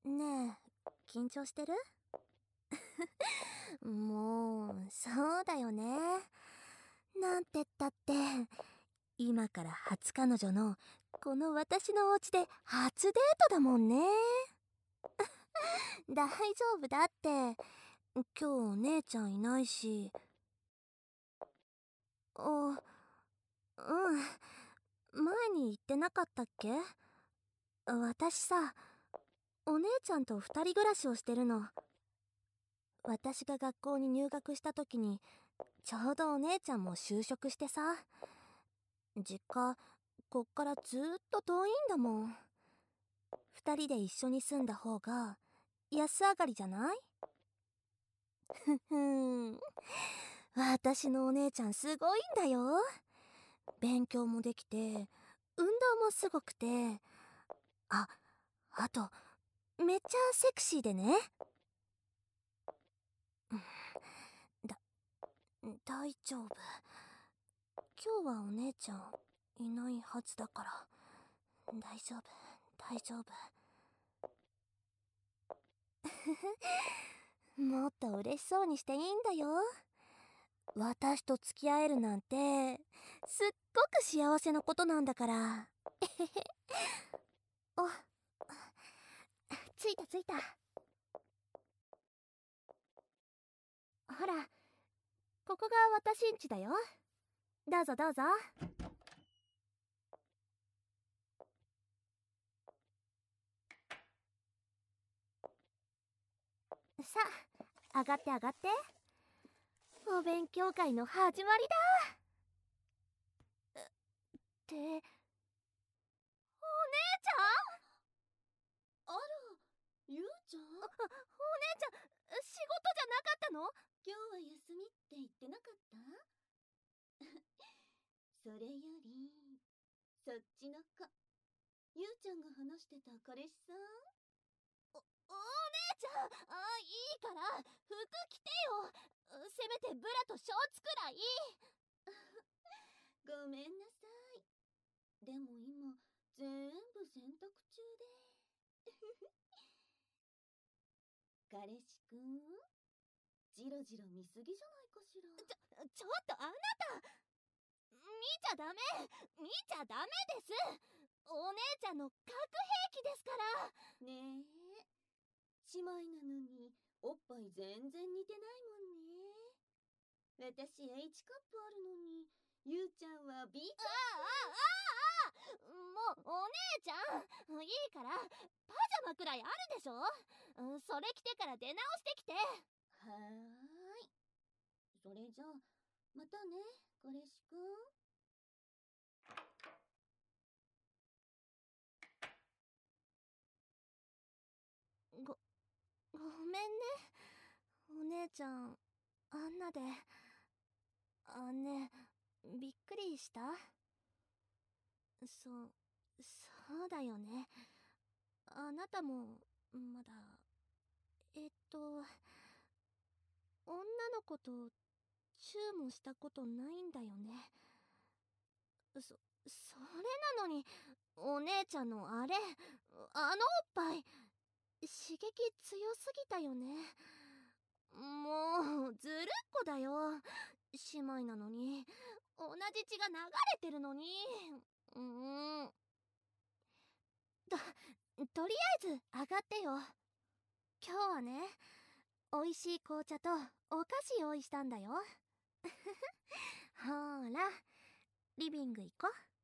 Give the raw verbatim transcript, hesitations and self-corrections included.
ねえ、緊張してる？もう、そうだよね。なんてったって、今から初彼女の、この私のお家で初デートだもんね。大丈夫だって。今日お姉ちゃんいないし。あ、うん。前に言ってなかったっけ？私さ、お姉ちゃんと二人暮らしをしてるの。私が学校に入学した時に、ちょうどお姉ちゃんも就職してさ。実家、こっからずーっと遠いんだもん。二人で一緒に住んだ方が、安上がりじゃない？ふふん。私のお姉ちゃんすごいんだよ。勉強もできて、運動もすごくて、あ、あと、めっちゃセクシーでね。だ、大丈夫。今日はお姉ちゃんいないはずだから。大丈夫、大丈夫。もっと嬉しそうにしていいんだよ。私と付き合えるなんて、すっごく幸せなことなんだから。お、着いた着いた。ほら、ここが私ん家だよ。どうぞどうぞ。さあ、上がって上がって。お勉強会の始まりだ。って、お姉ちあら、ゆうちゃん。 ゃん？お、お姉ちゃん、仕事じゃなかったの？ 今日は休みって言ってなかったそれより、そっちの子、ゆうちゃんが話してた彼氏さん。 お、お姉ちゃん、あ、いいから、服着てよ。せめてブラとショーツくらい。 ごめんなさい。でも今、全部洗濯中で。彼氏くん、ジロジロ見すぎじゃないかしら。 ちょ、ちょっとあなた、見ちゃダメ、見ちゃダメです。お姉ちゃんの核兵器ですから。 ねえ、姉妹なのにおっぱい全然似てないもんね。私 H カップあるのに、ゆうちゃんは B カッああ、ああ、ああ、もうお姉ちゃん、いいからパジャマくらいあるでしょ。それ着てから出直してきて。 プ。はーい。それじゃあ、またね、彼氏くん。 ご、ごめんね、お姉ちゃん、あんなで。あ、ね、びっくりした？そう、そうだよね。あなたも、まだ、えっと、女の子とチューもしたことないんだよね。そ、それなのに、お姉ちゃんのあれ、あのおっぱい、刺激強すぎたよね。もう、ずるっこだよ。姉妹なのに、同じ血が流れてるのに。うーん。と、とりあえず上がってよ。今日はね、美味しい紅茶とお菓子用意したんだよ。ほーら、リビング行こ。